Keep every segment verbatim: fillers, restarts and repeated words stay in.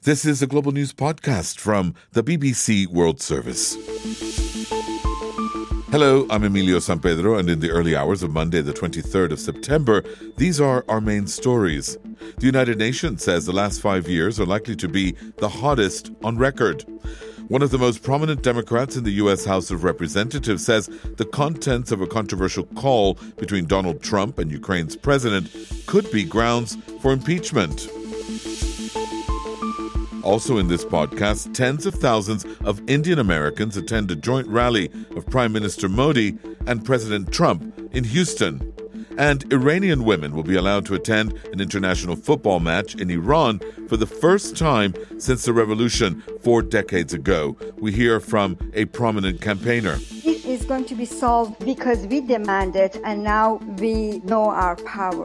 This is a Global News podcast from the B B C World Service. Hello, I'm Emilio Sampedro, and in the early hours of Monday, the twenty-third of September, these are our main stories. The United Nations says the last five years are likely to be the hottest on record. One of the most prominent Democrats in the U S House of Representatives says the contents of a controversial call between Donald Trump and Ukraine's president could be grounds for impeachment. Also in this podcast, tens of thousands of Indian Americans attend a joint rally of Prime Minister Modi and President Trump in Houston. And Iranian women will be allowed to attend an international football match in Iran for the first time since the revolution four decades ago. We hear from a prominent campaigner. It is going to be solved because we demand it, and now we know our power.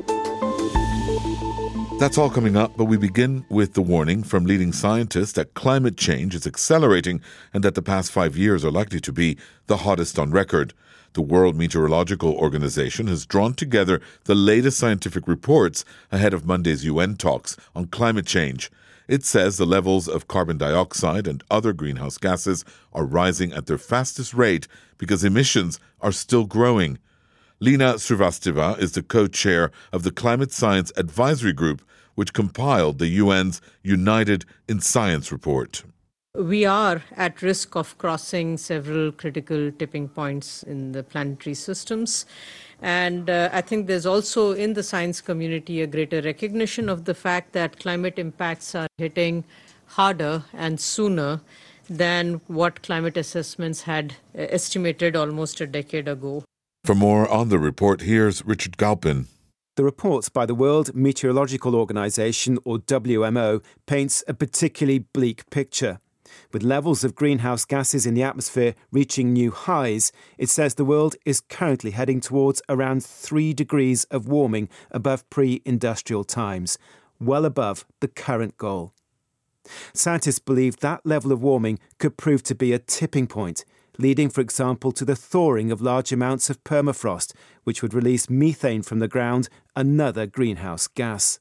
That's all coming up, but we begin with the warning from leading scientists that climate change is accelerating and that the past five years are likely to be the hottest on record. The World Meteorological Organization has drawn together the latest scientific reports ahead of Monday's U N talks on climate change. It says the levels of carbon dioxide and other greenhouse gases are rising at their fastest rate because emissions are still growing. Lina Srivastava is the co-chair of the Climate Science Advisory Group, which compiled the U N's United in Science report. We are at risk of crossing several critical tipping points in the planetary systems. And uh, I think there's also in the science community a greater recognition of the fact that climate impacts are hitting harder and sooner than what climate assessments had estimated almost a decade ago. For more on the report, here's Richard Galpin. The report by the World Meteorological Organization, or W M O, paints a particularly bleak picture. With levels of greenhouse gases in the atmosphere reaching new highs, it says the world is currently heading towards around three degrees of warming above pre-industrial times, well above the current goal. Scientists believe that level of warming could prove to be a tipping point, leading, for example, to the thawing of large amounts of permafrost, which would release methane from the ground, another greenhouse gas.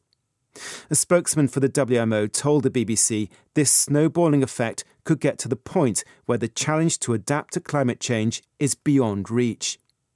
A spokesman for the W M O told the B B C this snowballing effect could get to the point where the challenge to adapt to climate change is beyond reach.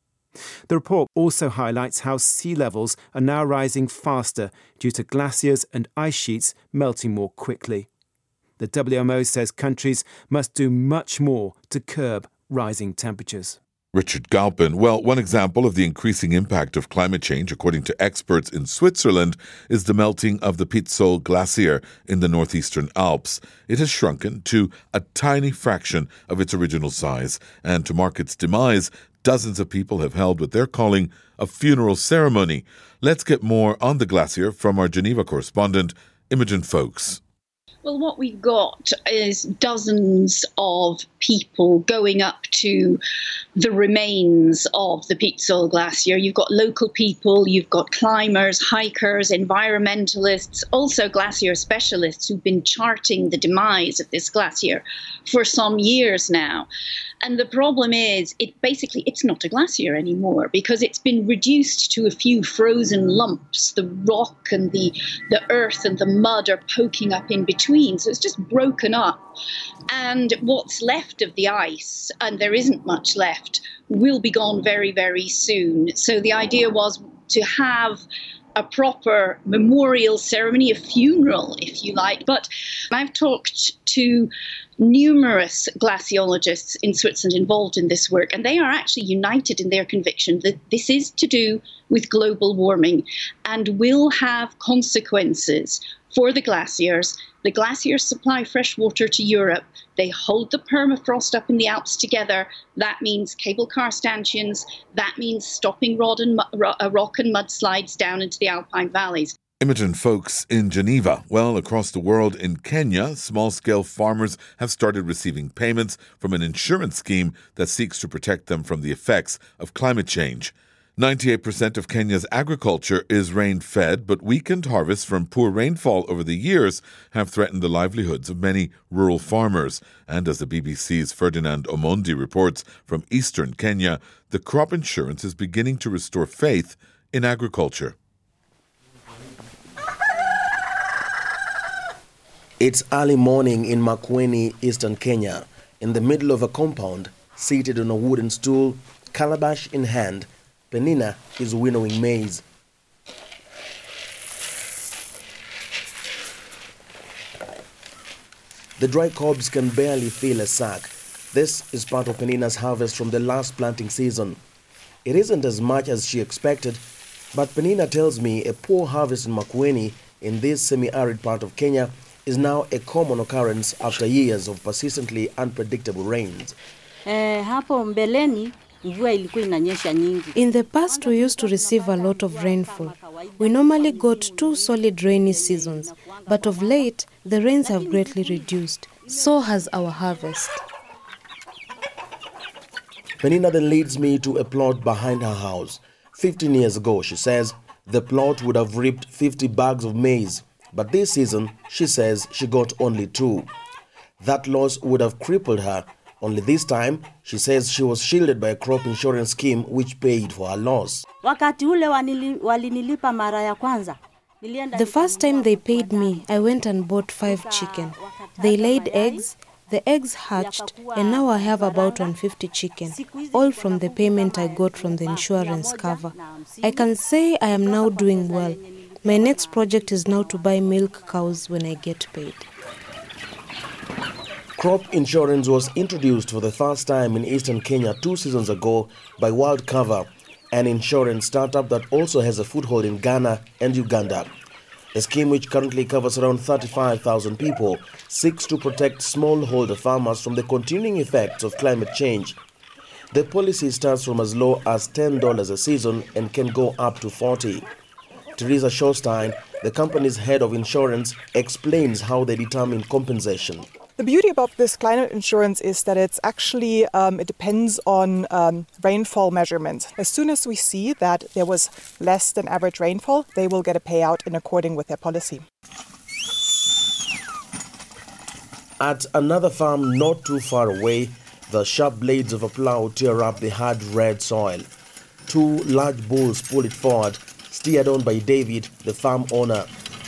The report also highlights how sea levels are now rising faster due to glaciers and ice sheets melting more quickly. The W M O says countries must do much more to curb rising temperatures. Richard Galpin. Well, one example of the increasing impact of climate change, according to experts in Switzerland, is the melting of the Pizzol Glacier in the northeastern Alps. It has shrunken to a tiny fraction of its original size, and to mark its demise, dozens of people have held what they're calling a funeral ceremony. Let's get more on the glacier from our Geneva correspondent, Imogen Foulkes. Well, what we've got is dozens of people going up to the remains of the Pizzol Glacier. You've got local people, you've got climbers, hikers, environmentalists, also glacier specialists who've been charting the demise of this glacier for some years now. And the problem is, it basically, it's not a glacier anymore because it's been reduced to a few frozen lumps. The rock and the, the earth and the mud are poking up in between. So it's just broken up. And what's left of the ice, and there isn't much left, will be gone very, very soon. So the idea was to have a proper memorial ceremony, a funeral, if you like. But I've talked to numerous glaciologists in Switzerland involved in this work, and they are actually united in their conviction that this is to do with global warming and will have consequences for the glaciers. The glaciers supply fresh water to Europe. They hold the permafrost up in the Alps together. That means cable car stanchions. That means stopping rod and mu- rock and mudslides down into the Alpine valleys. Imogen Foulkes in Geneva. Well, across the world in Kenya, small-scale farmers have started receiving payments from an insurance scheme that seeks to protect them from the effects of climate change. ninety-eight percent of Kenya's agriculture is rain-fed, but weakened harvests from poor rainfall over the years have threatened the livelihoods of many rural farmers. And as the B B C's Ferdinand Omondi reports from eastern Kenya, the crop insurance is beginning to restore faith in agriculture. It's early morning in Makueni, eastern Kenya. In the middle of a compound, seated on a wooden stool, calabash in hand, Penina is winnowing maize. The dry cobs can barely fill a sack. This is part of Penina's harvest from the last planting season. It isn't as much as she expected, but Penina tells me a poor harvest in Makueni, in this semi-arid part of Kenya, is now a common occurrence after years of persistently unpredictable rains. In the past, we used to receive a lot of rainfall. We normally got two solid rainy seasons, but of late, the rains have greatly reduced. So has our harvest. Penina then leads me to a plot behind her house. Fifteen years ago, she says, the plot would have reaped fifty bags of maize. But this season, she says she got only two. That loss would have crippled her. Only this time, she says she was shielded by a crop insurance scheme which paid for her loss. The first time they paid me, I went and bought five chicken. They laid eggs, the eggs hatched, and now I have about one hundred fifty chicken, all from the payment I got from the insurance cover. I can say I am now doing well. My next project is now to buy milk cows when I get paid. Crop insurance was introduced for the first time in eastern Kenya two seasons ago by World Cover, an insurance startup that also has a foothold in Ghana and Uganda. The scheme, which currently covers around thirty-five thousand people, seeks to protect smallholder farmers from the continuing effects of climate change. The policy starts from as low as ten dollars a season and can go up to forty dollars. Teresa Shawstein, the company's head of insurance, explains how they determine compensation. The beauty about this climate insurance is that it's actually, um, it depends on um, rainfall measurements. As soon as we see that there was less than average rainfall, they will get a payout in accordance with their policy. At another farm not too far away, the sharp blades of a plow tear up the hard red soil. Two large bulls pull it forward, steered on by David, the farm owner.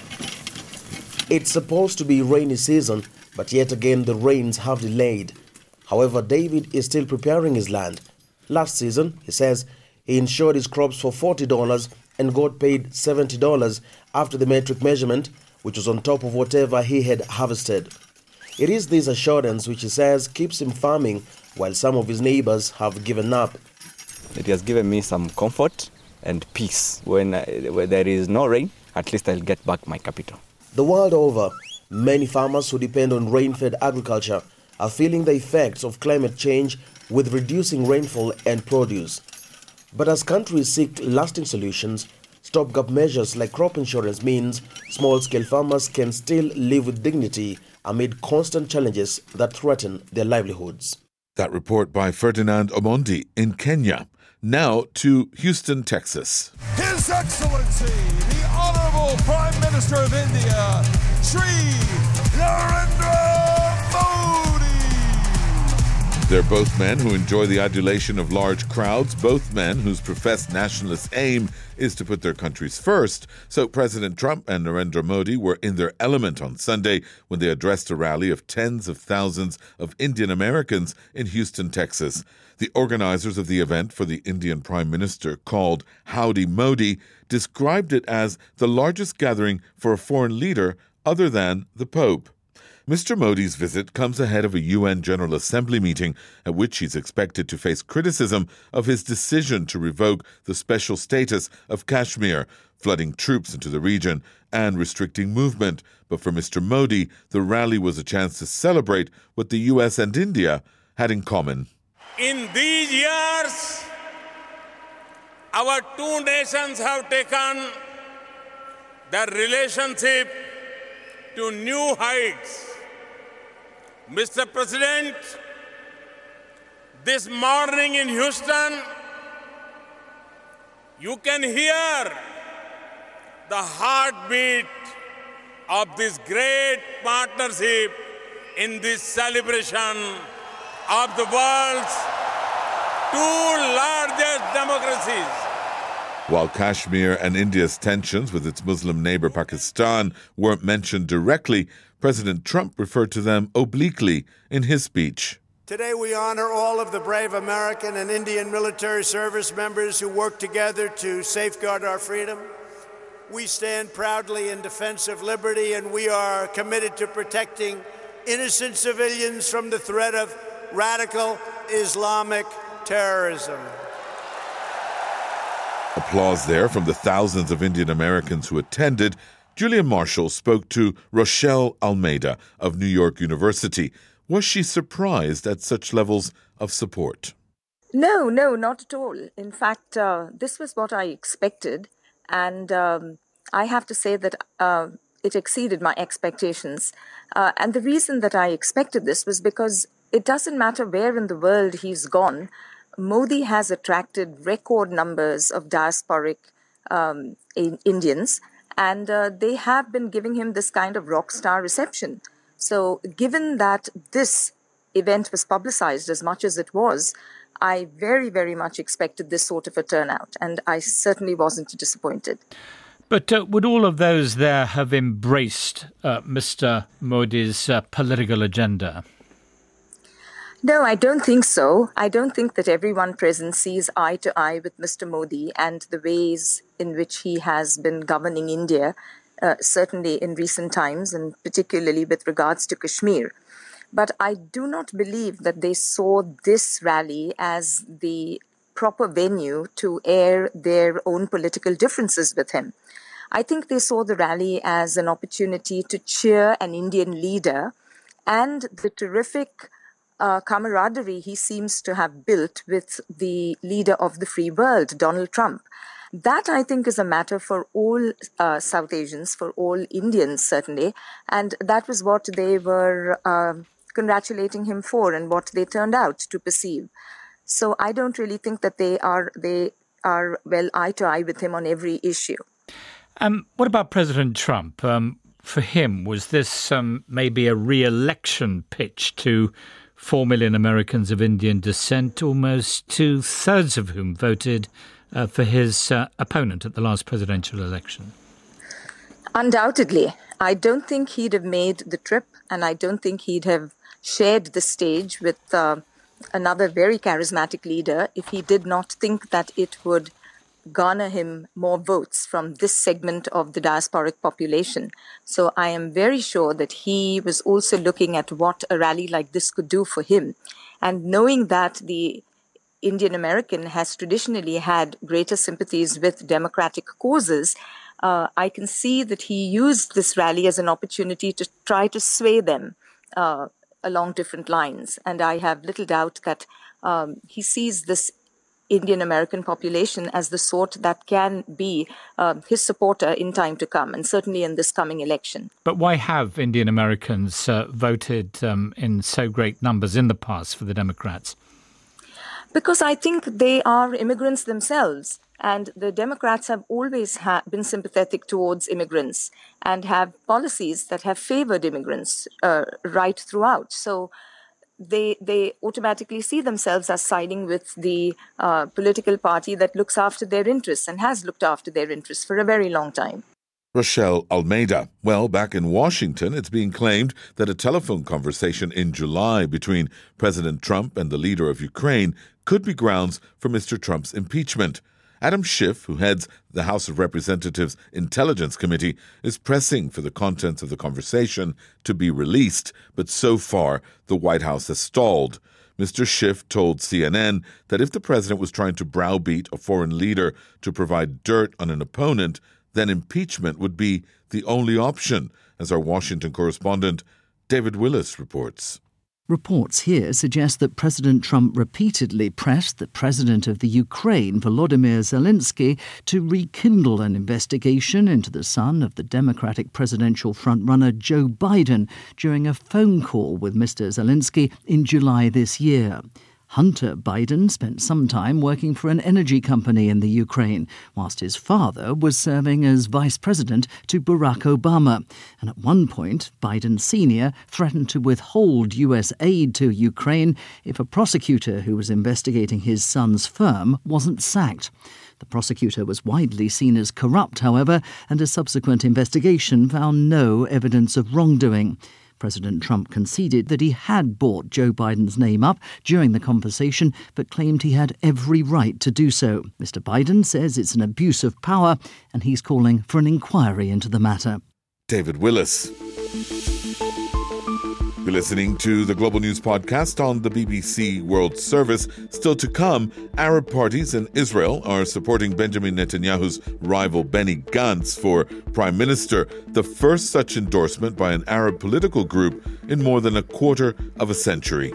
It's supposed to be rainy season, but yet again the rains have delayed. However, David is still preparing his land. Last season, he says, he insured his crops for forty dollars and got paid seventy dollars after the metric measurement, which was on top of whatever he had harvested. It is this assurance which he says keeps him farming while some of his neighbors have given up. It has given me some comfort and peace. When, uh, when there is no rain, at least I'll get back my capital. The world over, many farmers who depend on rain-fed agriculture are feeling the effects of climate change with reducing rainfall and produce. But as countries seek lasting solutions, stopgap measures like crop insurance means small-scale farmers can still live with dignity amid constant challenges that threaten their livelihoods. That report by Ferdinand Omondi in Kenya. Now to Houston, Texas. His Excellency, the Honorable Prime Minister of India, Shri Narendra Modi. They're both men who enjoy the adulation of large crowds, both men whose professed nationalist aim is to put their countries first. So President Trump and Narendra Modi were in their element on Sunday when they addressed a rally of tens of thousands of Indian Americans in Houston, Texas. The organizers of the event for the Indian Prime Minister, called Howdy Modi, described it as the largest gathering for a foreign leader other than the Pope. Mister Modi's visit comes ahead of a U N General Assembly meeting at which he's expected to face criticism of his decision to revoke the special status of Kashmir, flooding troops into the region and restricting movement. But for Mister Modi, the rally was a chance to celebrate what the U S and India had in common. In these years, our two nations have taken their relationship to new heights. Mister President, this morning in Houston, you can hear the heartbeat of this great partnership in this celebration of the world's two largest democracies. While Kashmir and India's tensions with its Muslim neighbour Pakistan weren't mentioned directly, President Trump referred to them obliquely in his speech. Today we honor all of the brave American and Indian military service members who work together to safeguard our freedom. We stand proudly in defense of liberty, and we are committed to protecting innocent civilians from the threat of radical Islamic terrorism. Applause there from the thousands of Indian Americans who attended. Julia Marshall spoke to Rochelle Almeida of New York University. Was she surprised at such levels of support? No, no, not at all. In fact, uh, this was what I expected. And um, I have to say that uh, it exceeded my expectations. Uh, and the reason that I expected this was because it doesn't matter where in the world he's gone, Modi has attracted record numbers of diasporic um, in Indians, and uh, they have been giving him this kind of rock star reception. So given that this event was publicized as much as it was, I very, very much expected this sort of a turnout, and I certainly wasn't disappointed. But uh, would all of those there have embraced uh, Mister Modi's uh, political agenda? No, I don't think so. I don't think that everyone present sees eye to eye with Mister Modi and the ways in which he has been governing India, uh, certainly in recent times, and particularly with regards to Kashmir. But I do not believe that they saw this rally as the proper venue to air their own political differences with him. I think they saw the rally as an opportunity to cheer an Indian leader and the terrific Uh, camaraderie he seems to have built with the leader of the free world, Donald Trump. That, I think, is a matter for all uh, South Asians, for all Indians, certainly. And that was what they were uh, congratulating him for and what they turned out to perceive. So I don't really think that they are, they are well eye to eye with him on every issue. Um, what about President Trump? Um, for him, was this um, maybe a re-election pitch to Four million Americans of Indian descent, almost two-thirds of whom voted uh, for his uh, opponent at the last presidential election? Undoubtedly. I don't think he'd have made the trip, and I don't think he'd have shared the stage with uh, another very charismatic leader if he did not think that it would garner him more votes from this segment of the diasporic population. So I am very sure that he was also looking at what a rally like this could do for him. And knowing that the Indian American has traditionally had greater sympathies with democratic causes, uh, I can see that he used this rally as an opportunity to try to sway them uh, along different lines. And I have little doubt that um, he sees this Indian American population as the sort that can be uh, his supporter in time to come, and certainly in this coming election. But why have Indian Americans uh, voted um, in so great numbers in the past for the Democrats? Because I think they are immigrants themselves, and the Democrats have always ha- been sympathetic towards immigrants and have policies that have favored immigrants uh, right throughout. So They they automatically see themselves as siding with the uh, political party that looks after their interests and has looked after their interests for a very long time. Rochelle Almeida. Well, back in Washington, it's being claimed that a telephone conversation in July between President Trump and the leader of Ukraine could be grounds for Mister Trump's impeachment. Adam Schiff, who heads the House of Representatives Intelligence Committee, is pressing for the contents of the conversation to be released, but so far the White House has stalled. Mister Schiff told C N N that if the president was trying to browbeat a foreign leader to provide dirt on an opponent, then impeachment would be the only option, as our Washington correspondent David Willis reports. Reports here suggest that President Trump repeatedly pressed the president of the Ukraine, Volodymyr Zelensky, to rekindle an investigation into the son of the Democratic presidential frontrunner Joe Biden during a phone call with Mister Zelensky in July this year. Hunter Biden spent some time working for an energy company in the Ukraine, whilst his father was serving as vice president to Barack Obama. And at one point, Biden Senior threatened to withhold U S aid to Ukraine if a prosecutor who was investigating his son's firm wasn't sacked. The prosecutor was widely seen as corrupt, however, and a subsequent investigation found no evidence of wrongdoing. President Trump conceded that he had brought Joe Biden's name up during the conversation, but claimed he had every right to do so. Mister Biden says it's an abuse of power, and he's calling for an inquiry into the matter. David Willis. You're listening to the Global News Podcast on the B B C World Service. Still to come, Arab parties in Israel are supporting Benjamin Netanyahu's rival Benny Gantz for Prime Minister, the first such endorsement by an Arab political group in more than a quarter of a century.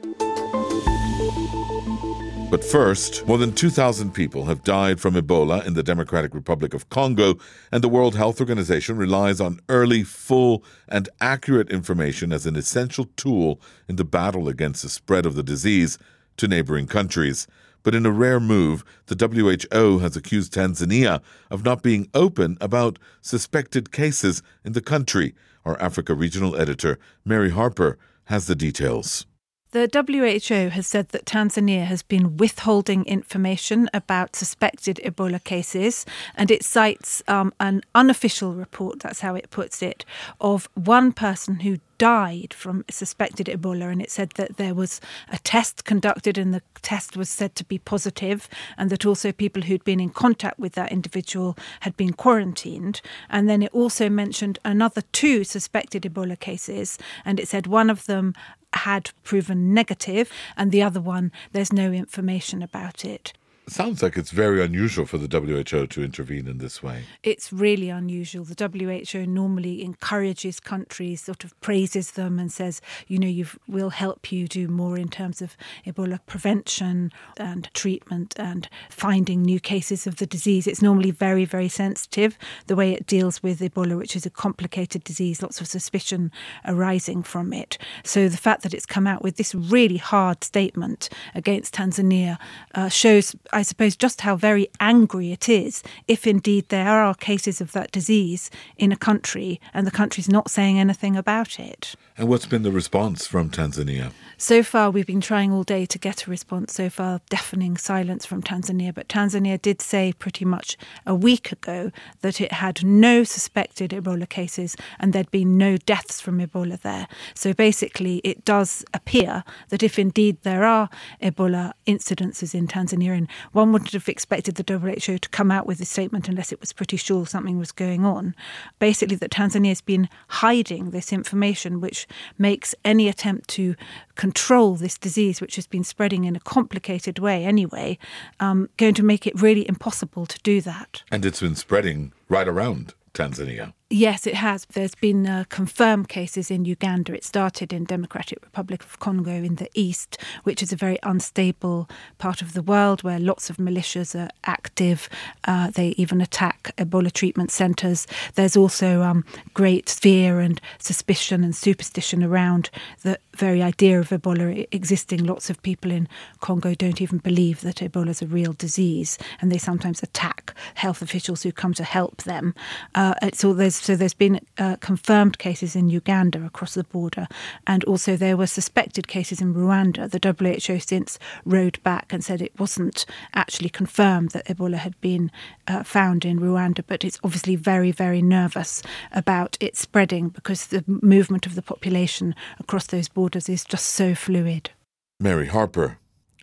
But first, more than two thousand people have died from Ebola in the Democratic Republic of Congo, and the World Health Organization relies on early, full, and accurate information as an essential tool in the battle against the spread of the disease to neighboring countries. But in a rare move, the W H O has accused Tanzania of not being open about suspected cases in the country. Our Africa regional editor, Mary Harper, has the details. The W H O has said that Tanzania has been withholding information about suspected Ebola cases, and it cites um, an unofficial report, that's how it puts it, of one person who died from suspected Ebola, and it said that there was a test conducted and the test was said to be positive, and that also people who'd been in contact with that individual had been quarantined. And then it also mentioned another two suspected Ebola cases, and it said one of them had proven negative and the other one, there's no information about it. It sounds like it's very unusual for the W H O to intervene in this way. It's really unusual. The W H O normally encourages countries, sort of praises them and says, you know, you've, we'll help you do more in terms of Ebola prevention and treatment and finding new cases of the disease. It's normally very, very sensitive, the way it deals with Ebola, which is a complicated disease, lots of suspicion arising from it. So the fact that it's come out with this really hard statement against Tanzania uh, shows, I suppose, just how very angry it is if indeed there are cases of that disease in a country and the country's not saying anything about it. And what's been the response from Tanzania? So far, we've been trying all day to get a response. So far, deafening silence from Tanzania. But Tanzania did say pretty much a week ago that it had no suspected Ebola cases and there'd been no deaths from Ebola there. So basically, it does appear that if indeed there are Ebola incidences in Tanzania, and one wouldn't have expected the W H O to come out with a statement unless it was pretty sure something was going on, basically that Tanzania has been hiding this information, which makes any attempt to control this disease, which has been spreading in a complicated way anyway, um, going to make it really impossible to do that. And it's been spreading right around Tanzania. Yes, it has. There's been uh, confirmed cases in Uganda. It started in Democratic Republic of Congo in the east, which is a very unstable part of the world where lots of militias are active. Uh, they even attack Ebola treatment centres. There's also um, great fear and suspicion and superstition around the very idea of Ebola existing. Lots of people in Congo don't even believe that Ebola is a real disease, and they sometimes attack health officials who come to help them. Uh, so there's So there's been uh, confirmed cases in Uganda across the border, and also there were suspected cases in Rwanda. The W H O since rode back and said it wasn't actually confirmed that Ebola had been uh, found in Rwanda, but it's obviously very, very nervous about it spreading because the movement of the population across those borders is just so fluid. Mary Harper.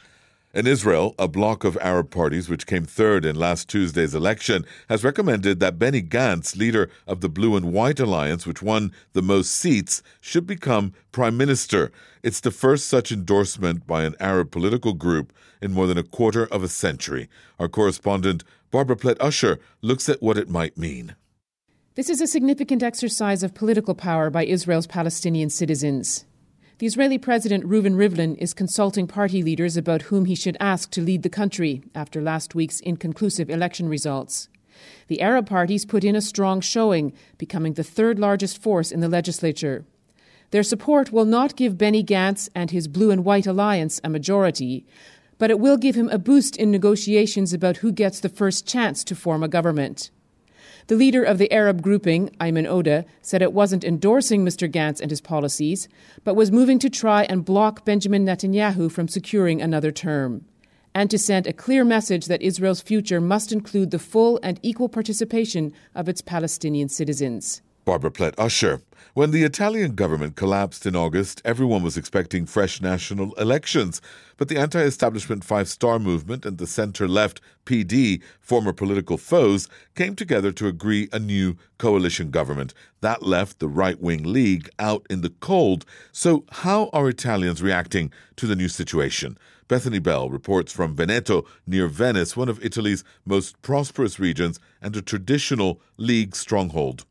In Israel, a bloc of Arab parties, which came third in last Tuesday's election, has recommended that Benny Gantz, leader of the Blue and White Alliance, which won the most seats, should become prime minister. It's the first such endorsement by an Arab political group in more than a quarter of a century. Our correspondent, Barbara Plett-Usher, looks at what it might mean. This is a significant exercise of political power by Israel's Palestinian citizens. The Israeli President Reuven Rivlin is consulting party leaders about whom he should ask to lead the country after last week's inconclusive election results. The Arab parties put in a strong showing, becoming the third largest force in the legislature. Their support will not give Benny Gantz and his Blue and White Alliance a majority, but it will give him a boost in negotiations about who gets the first chance to form a government. The leader of the Arab grouping, Ayman Odeh, said it wasn't endorsing Mister Gantz and his policies, but was moving to try and block Benjamin Netanyahu from securing another term. and to send a clear message that Israel's future must include the full and equal participation of its Palestinian citizens. Barbara Plett-Usher. When the Italian government collapsed in August, everyone was expecting fresh national elections. But the anti-establishment Five Star Movement and the centre-left P D, former political foes, came together to agree a new coalition government. That left the right-wing League out in the cold. So how are Italians reacting to the new situation? Bethany Bell reports from Veneto, near Venice, one of Italy's most prosperous regions and a traditional League stronghold.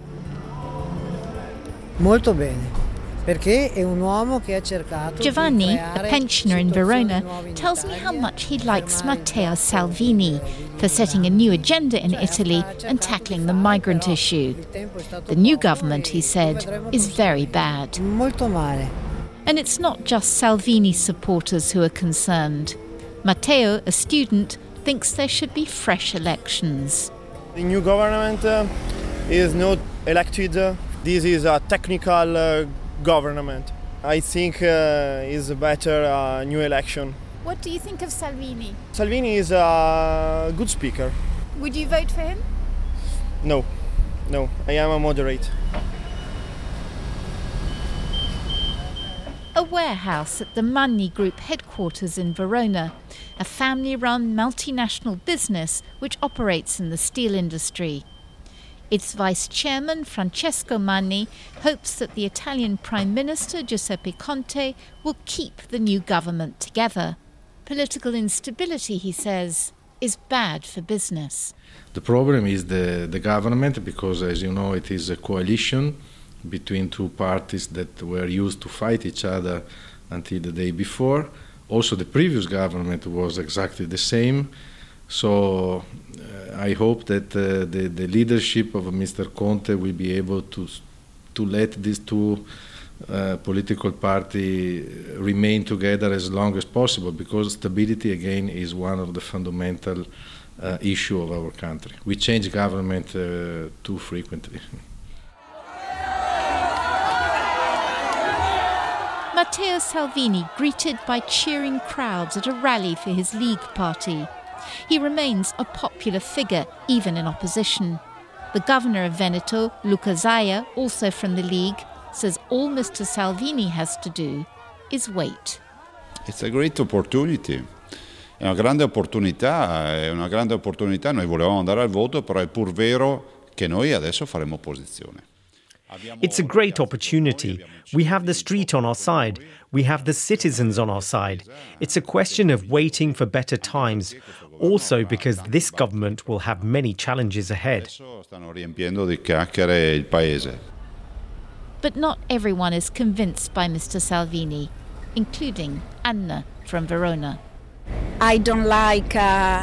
Molto bene, perché è un uomo che ha cercato Giovanni, a pensioner in Verona, tells me how much he likes Matteo Salvini for setting a new agenda in Italy and tackling the migrant issue. The new government, he said, is very bad. Molto male. And it's not just Salvini supporters who are concerned. Matteo, a student, thinks there should be fresh elections. The new government uh, is not elected. Uh, this is a technical uh, government. I think uh, is a better uh, new election. What do you think of Salvini? Salvini is a good speaker. Would you vote for him? No, no, I am a moderate. A warehouse at the Manni Group headquarters in Verona, a family-run multinational business which operates in the steel industry. Its vice-chairman, Francesco Manni, hopes that the Italian Prime Minister, Giuseppe Conte, will keep the new government together. Political instability, he says, is bad for business. The problem is the, the government, because, as you know, it is a coalition between two parties that were used to fight each other until the day before. Also, the previous government was exactly the same. So uh, I hope that uh, the, the leadership of Mister Conte will be able to to let these two uh, political parties remain together as long as possible, because stability, again, is one of the fundamental uh, issues of our country. We change government uh, too frequently. Matteo Salvini greeted by cheering crowds at a rally for his League party. He remains a popular figure, even in opposition. The governor of Veneto, Luca Zaia, also from the League, says all Mister Salvini has to do is wait. It's a great opportunity. È una grande opportunità, è una grande opportunità. Noi volevamo andare al voto, però è pur vero che noi adesso faremo opposizione. It's a great opportunity. We have the street on our side. We have the citizens on our side. It's a question of waiting for better times. Also because this government will have many challenges ahead. Stanno riempiendo di chiacchiere il paese. But not everyone is convinced by Mister Salvini, including Anna from Verona. I don't like uh,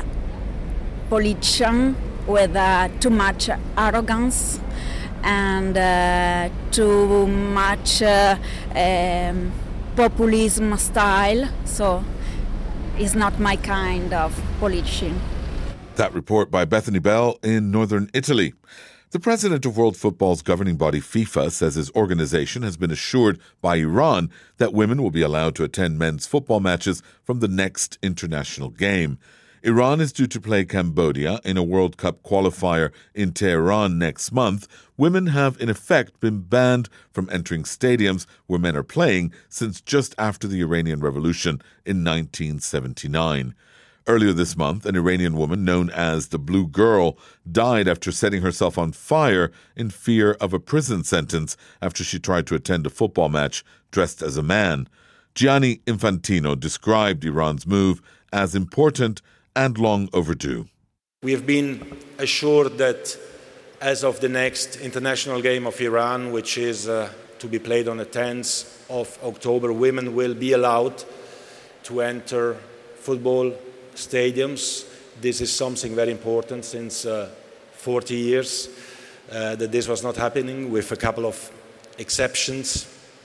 politicians with uh, too much arrogance and uh, too much uh, um, populism style, so it's not my kind of politician. That report by Bethany Bell in northern Italy. The president of World Football's governing body FIFA says his organization has been assured by Iran that women will be allowed to attend men's football matches from the next international game. Iran is due to play Cambodia in a World Cup qualifier in Tehran next month. Women have, in effect, been banned from entering stadiums where men are playing since just after the Iranian Revolution in nineteen seventy-nine. Earlier this month, an Iranian woman known as the Blue Girl died after setting herself on fire in fear of a prison sentence after she tried to attend a football match dressed as a man. Gianni Infantino described Iran's move as important and long overdue. We have been assured that as of the next international game of Iran, which is uh, to be played on the tenth of October, women will be allowed to enter football stadiums. This is something very important since uh, forty years uh, that this was not happening, with a couple of exceptions.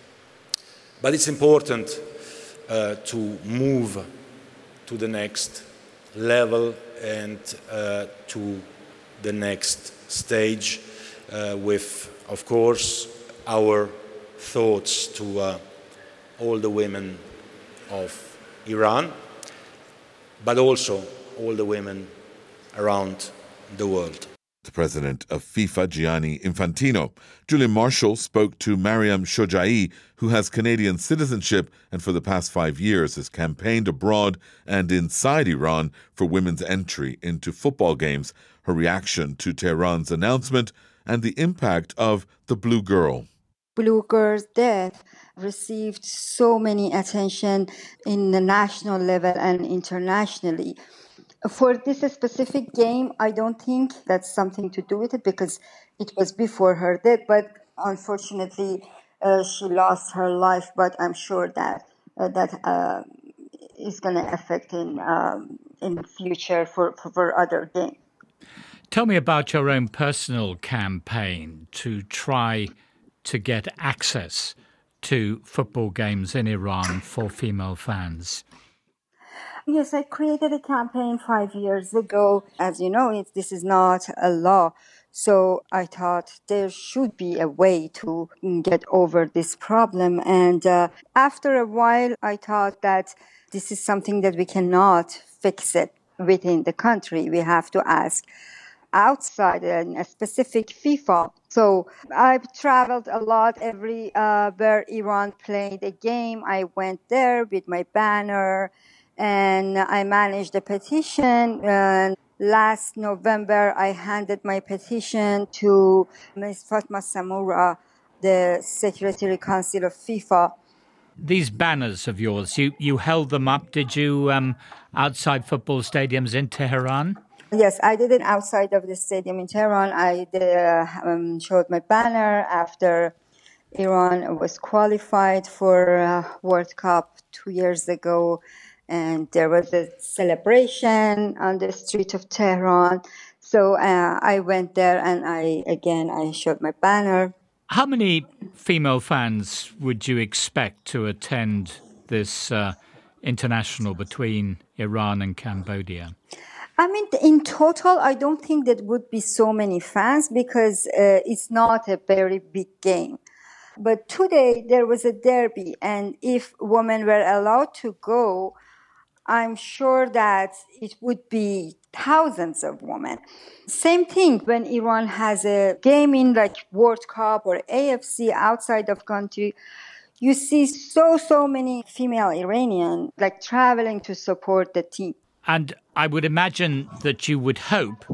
But it's important uh, to move to the next level and uh, to the next stage uh, with, of course, our thoughts to uh, all the women of Iran. but also all the women around the world. The president of FIFA, Gianni Infantino. Julian Marshall spoke to Mariam Shojai, who has Canadian citizenship and for the past five years has campaigned abroad and inside Iran for women's entry into football games, her reaction to Tehran's announcement, and the impact of the Blue Girl. Blue Girl's death received so many attention in the national level and internationally. For this specific game, I don't think that's something to do with it because it was before her death, but unfortunately uh, she lost her life, but I'm sure that uh, that uh, is going to affect in um, in future for, for, for other games. Tell me about your own personal campaign to try to get access to football games in Iran for female fans. Yes, I created a campaign five years ago. As you know, it, this is not a law. So I thought there should be a way to get over this problem. And uh, after a while, I thought that this is something that we cannot fix it within the country. We have to ask outside and a specific FIFA. So I've traveled a lot every uh, where Iran played a game. I went there with my banner. And I managed a petition. And last November, I handed my petition to Miz Fatma Samoura, the Secretary Council of FIFA. These banners of yours, you, you held them up, did you, um, outside football stadiums in Tehran? Yes, I did it outside of the stadium in Tehran. I uh, um, showed my banner after Iran was qualified for uh, World Cup two years ago. And there was a celebration on the street of Tehran. So uh, I went there and I, again, I showed my banner. How many female fans would you expect to attend this uh, international between Iran and Cambodia? I mean, in total, I don't think that would be so many fans because uh, it's not a very big game. But today there was a derby, and if women were allowed to go, I'm sure that it would be thousands of women. Same thing when Iran has a game in like World Cup or A F C outside of country, you see so, so many female Iranians like traveling to support the team. And I would imagine that you would hope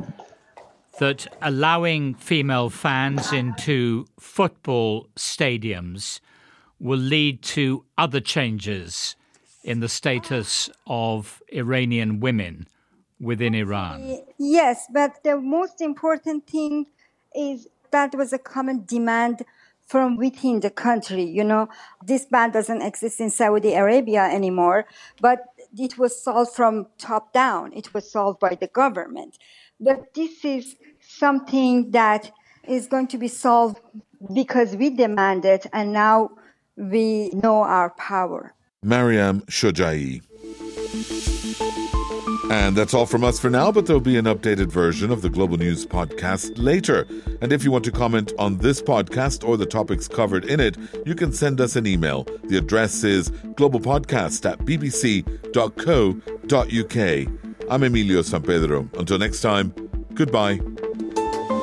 that allowing female fans into football stadiums will lead to other changes in the status of Iranian women within Iran. Yes, but the most important thing is that was a common demand from within the country. You know, this ban doesn't exist in Saudi Arabia anymore, but it was solved from top down. It was solved by the government. But this is something that is going to be solved because we demand it, and now we know our power. Mariam Shojai. And that's all from us for now, but there'll be an updated version of the Global News podcast later. And if you want to comment on this podcast or the topics covered in it, you can send us an email. The address is globalpodcast at b b c dot co dot u k. I'm Emilio San Pedro. Until next time, goodbye.